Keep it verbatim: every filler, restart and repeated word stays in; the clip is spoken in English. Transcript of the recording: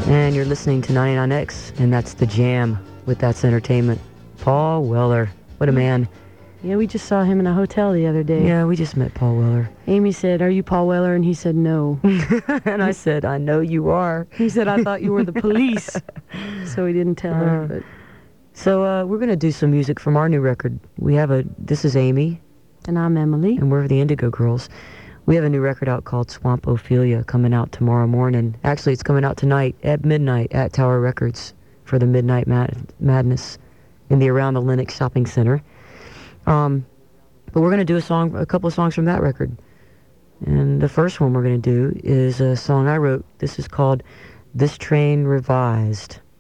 And you're listening to ninety-nine X, and that's The Jam with That's Entertainment. Paul Weller. What a man. Yeah, we just saw him in a hotel the other day. Yeah, we just met Paul Weller. Amy said, "Are you Paul Weller?" And he said, "No." And I said, "I know you are." He said, "I thought you were the police." So he didn't tell her. Uh, But So uh, we're going to do some music from our new record. We have a, this is Amy, And I'm Emily. and we're the Indigo Girls. We have a new record out called Swamp Ophelia coming out tomorrow morning. Actually, it's coming out tonight at midnight at Tower Records for the Midnight Mad- Madness in the Around the Lenox Shopping Center. Um, but we're going to do a song, a couple of songs from that record. And the first one we're going to do is a song I wrote. This is called This Train Revised.